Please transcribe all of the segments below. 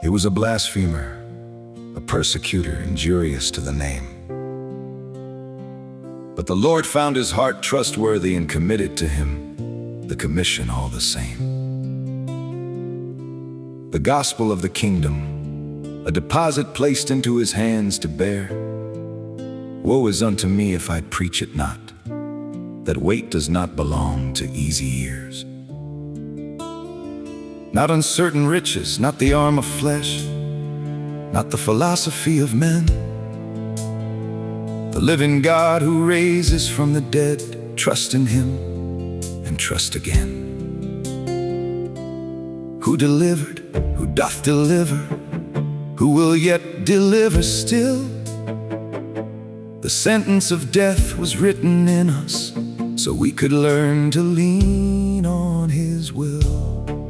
He was a blasphemer, a persecutor injurious to the name. But the Lord found his heart trustworthy and committed to him the commission all the same. The gospel of the kingdom, a deposit placed into his hands to bear. Woe is unto me if I preach it not, that weight does not belong to easy ears. Not uncertain riches, not the arm of flesh, not the philosophy of men. The living God who raises from the dead, trust in him and trust again. Who delivered, who doth deliver, who will yet deliver still. The sentence of death was written in us, so we could learn to lean on his will.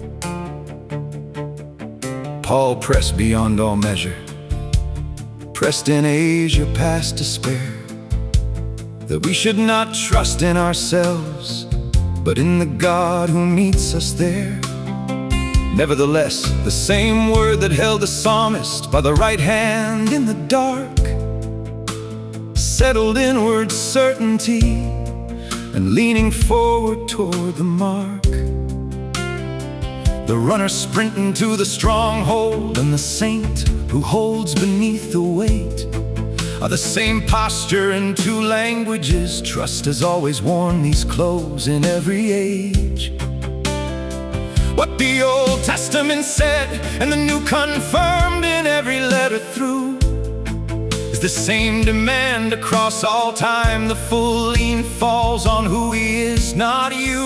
Paul pressed beyond all measure, pressed in Asia past despair, that we should not trust in ourselves, but in the God who meets us there. Nevertheless, the same word that held the psalmist by the right hand in the dark settled inward certainty and leaning forward toward the mark. The runner sprinting to the stronghold and the saint who holds beneath the weight are the same posture in two languages. Trust has always worn these clothes in every age. What the Old Testament said and the New confirmed in every letter through is the same demand across all time. The full lean falls on who he is, not you.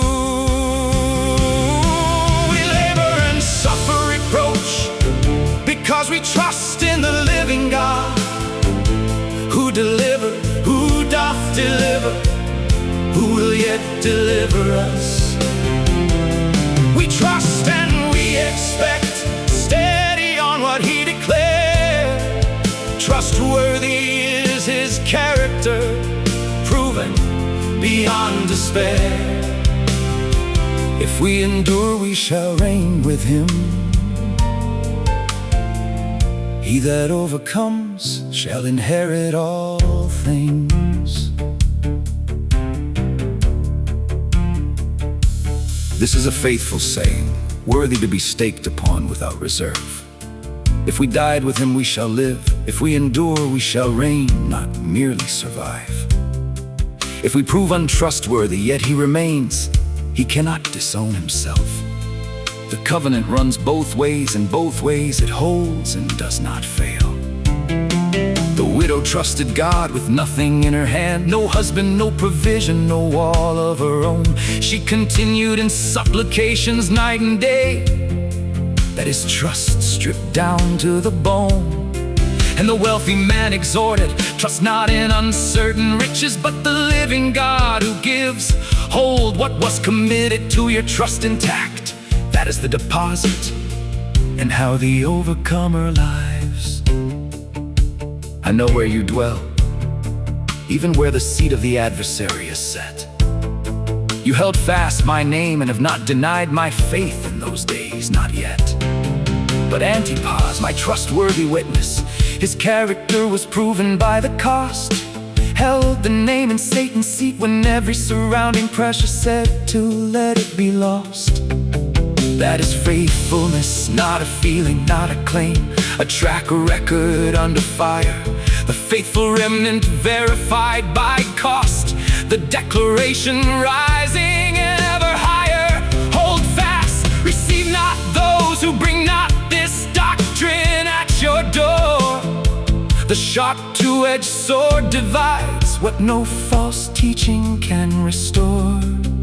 We labor and suffer reproach because we trust in the living God, who delivered, who doth deliver, who will yet deliver us. We trust and we expect, steady on what he declared. Trustworthy is his character, proven beyond despair. If we endure, we shall reign with him. He that overcomes shall inherit all things. This is a faithful saying, worthy to be staked upon without reserve. If we died with him, we shall live. If we endure, we shall reign, not merely survive. If we prove untrustworthy, yet he remains. He cannot disown himself. The covenant runs both ways, and both ways it holds and does not fail. The widow trusted God with nothing in her hand, no husband, no provision, no wall of her own. She continued in supplications night and day, that his trust stripped down to the bone. And the wealthy man exhorted, trust not in uncertain riches, but the living God who gives. Hold what was committed to your trust intact. That is the deposit, and how the overcomer lives. I know where you dwell, even where the seat of the adversary is set. You held fast my name and have not denied my faith in those days, not yet. But Antipas, my trustworthy witness, his character was proven by the cost, held the name in Satan's seat when every surrounding pressure said to let it be lost. That is faithfulness, not a feeling, not a claim, a track record under fire. The faithful remnant verified by cost, the declaration rising ever higher. Hold fast, receive not those who bring not this doctrine at your door. The sharp two-edged sword divides what no false teaching can restore.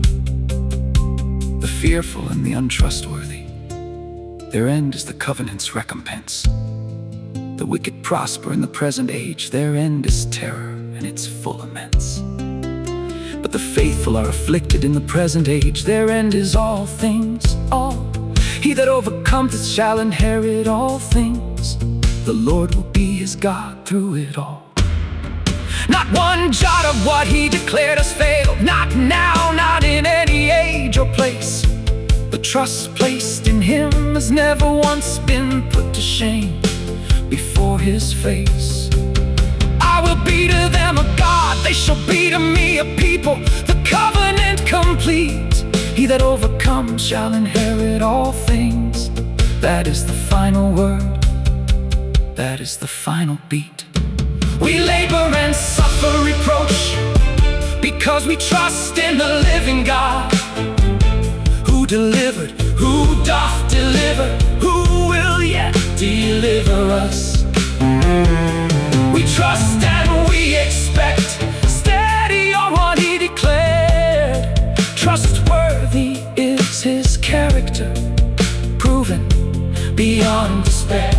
The fearful and the untrustworthy, their end is the covenant's recompense. The wicked prosper in the present age, their end is terror and its full immense. But the faithful are afflicted in the present age, their end is all things, all. He that overcometh shall inherit all things. The Lord will be his God through it all. Not one jot of what he declared has failed, not now, not in any age or place. The trust placed in him has never once been put to shame before his face. I will be to them a God, they shall be to me a people, the covenant complete. He that overcomes shall inherit all things. That is the final word, that is the final beat. We labor and suffer reproach because we trust in the living God, who delivered, who doth deliver, who will yet deliver us. We trust and we expect, steady on what he declared. Trustworthy is his character, proven beyond despair.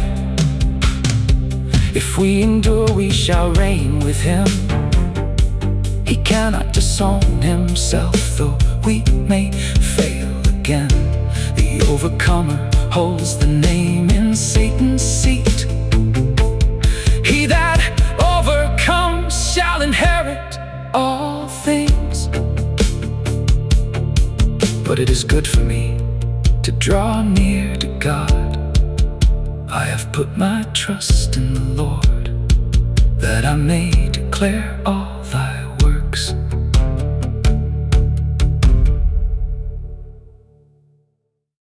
If we endure, we shall reign with him. He cannot disown himself, though we may fail again. The overcomer holds the name in Satan's seat. He that overcomes shall inherit all things. But it is good for me to draw near to God. I have put my trust in the Lord, that I may declare all thy